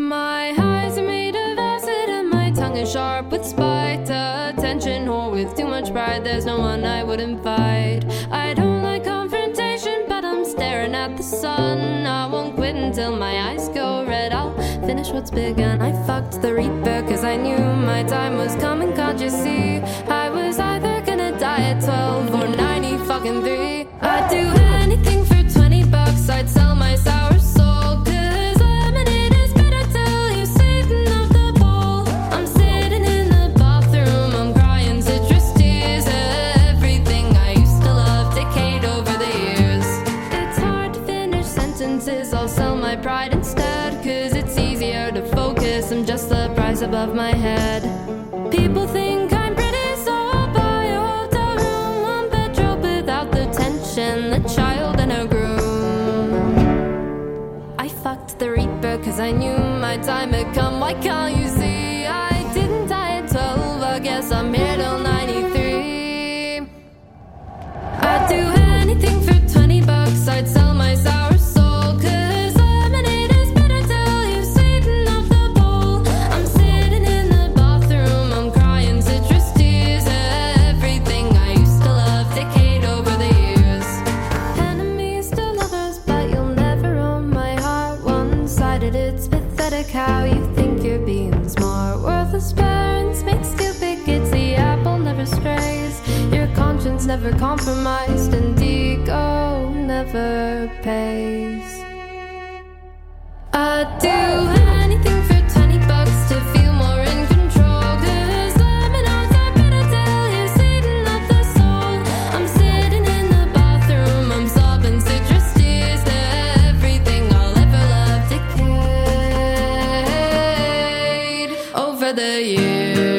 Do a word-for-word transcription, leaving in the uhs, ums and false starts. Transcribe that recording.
My eyes are made of acid and my tongue is sharp with spite. Attention whore with too much pride. There's no one I wouldn't fight. I don't like confrontation, but I'm staring at the sun. I won't quit until my eyes go red. I'll finish what's begun. I fucked the reaper cause I knew my time was coming. Can't you see? I was either gonna die at twelve or ninety fucking three. I'd do anything for twenty bucks. I'd sell my sour soul, cause lemonade is bitter till you sweeten up the bowl. I'm sitting in the bathroom, I'm crying citrus tears. Everything I used to love decayed over the years. It's hard to finish sentences. I'll sell my pride instead, cause it's easier to focus. I'm just the price above my head. People think I'm pretty, so I'll buy a hotel room, one bedroom without the tension, the child and her groom. I fucked the reaper cause I knew my time had come. Why can't you see? I didn't die at twelve, I guess I'm here till ninety-three. I'd do anything for twenty bucks. I'd sell my sour soul, cause lemonade is bitter till you sweeten up the bowl. I'm sitting in the bathroom, I'm crying citrus tears. Everything I used to love decayed over the years. Enemies to lovers, but you'll never own my heart. One-sided, it's pathetic how you think you're being smart. Worthless parents make stupid kids. The apple never strays. Your conscience never compromised, and ego never pays. I'd do anything for twenty bucks to feel more in control, cause lemonades are bitter till you sweeten up the soul. I'm sitting in the bathroom, I'm sobbing citrus tears. Everything I'll ever love decayed over the years.